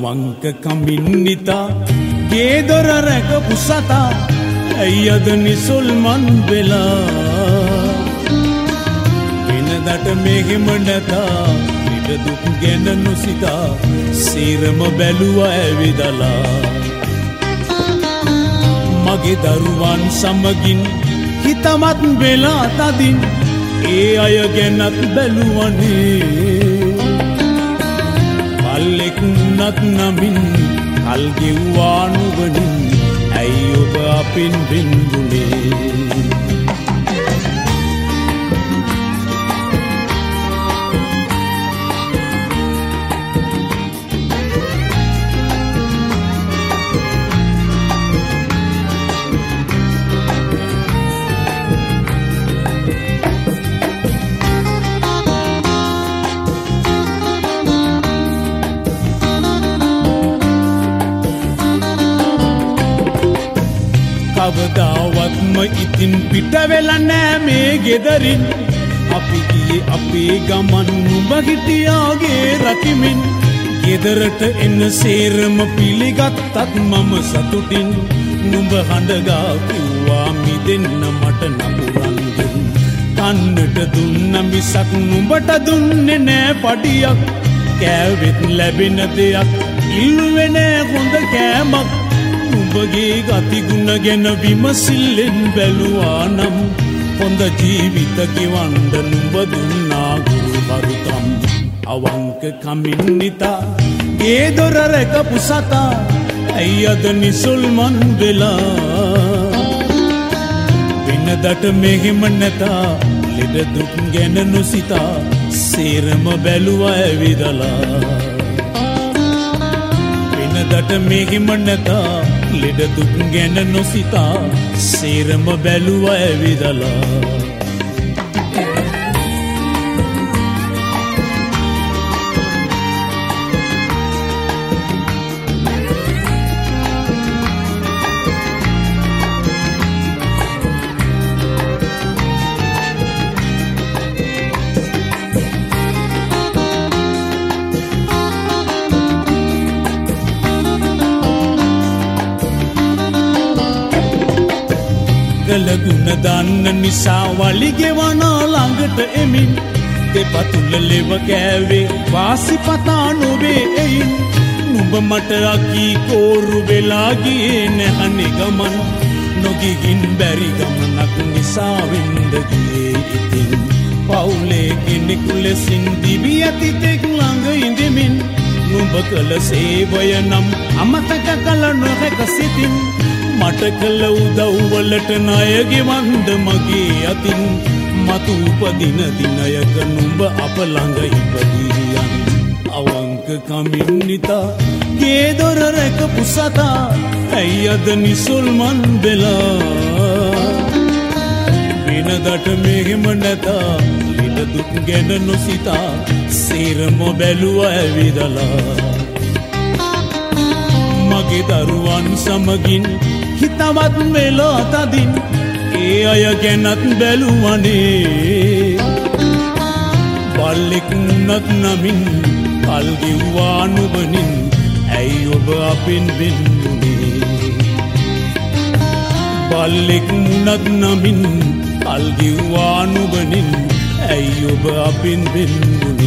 අවංක කමින්නිතා ගේ දොර රැකපු සතා ඇයි අද නිසල්මන් වෙලා වෙනදට මෙහෙම නැතා පිට දුක් ගැන නොසිතා සීරම බැලුවා ඇවිදලා මගේ දරුවන් සමගින් හිතමත් වෙලා තදින් ඒ අය ගැනත් බැලුවනේ පල්ලෙක් වුණත් නමින් කල් ගෙව්වා නුවණින් ඇයි ඔබ අපින් බින්දුනේ කවදාවත්ම ඉතින් පිට වෙලා නෑ මේ ගෙදරින් අපි ගියේ අපේ ගමන් නුඹ හිටියාගේ රකිමින් ගෙදරට එන්න සේරම පිළිගත්තත් මම සතුටින් නුඹ හඬගා කිව්වා මිදෙන්න මට නපුරන් දෙන්න කන්නට දුන්න මිසක් නුඹට දුන්නේ නෑ පඩියක් කෑවෙත් ලැබෙන දෙයක් ඉල්ලුවේ නෑ හොඳ කෑමක් නුඹගේ ගතිගුණ ගැන විමසිල්ලෙන් බැලුවා නම් හොඳ ජීවිත ගෙවන්න නුඹ දුන්නා ගුරුවරුකම් අවංක කමින්නිතා ගේ දොර රැකපු සතා ඇයි අද නිසල්මන් වෙලා වෙනදට මෙහෙම නැතා ලෙඩ දුක් ගැන නොසිතා සේරම බැලුවා ඇවිදලා වෙනදට මෙහෙම නැතා ලෙඩ දුක් ගැන නොසිතා සේරම බැලුවා ඇවිදලා ගලගුණ දන්න නිසා වලිගෙවනා ළඟට එමින් දෙපතුල ලෙව කෑවේ වාසි පතා නොවේ එයින් නුඹ මට අකී කෝරු වෙලා ගියේ නැහනේ ගමන් නොගිහින් බැරි ගමනක් නිසා වෙන්ද ගියේ ඉතින් පවුලේ කෙනෙකු ලෙසින් දිවි ඇති තෙක් ළඟ ඉඳෙමින් නුඹ කළ සේවය නම් අමතක කළ නොහැක සිතින් මට කළ උදව්වලට ණය ගෙවන්න මගේ අතින් මතු උපදින දිනයක නුඹ අප ළඟ ඉපදියන් අවංක කමින්නිතා ගේ දොර රැකපු සතා ඇයි අද නිසල්මන් වෙලා වෙනදට මෙහෙම නැතා ලෙඩ දුක් ගැන නොසිතා සේරම බැලුවා ඇවිදලා මගේ දරුවන් සමගින් හිතවත් වෙලා තදින් ඒ අය ගැනත් බැලුවනේ බල්ලෙක් වුණත් නමින් කල් ගෙව්වා නුවණින් ඇයි ඔබ අපින් බින්දුනේ බල්ලෙක් වුණත් නමින් කල් ගෙව්වා නුවණින් ඇයි ඔබ අපින් බින්දුනේ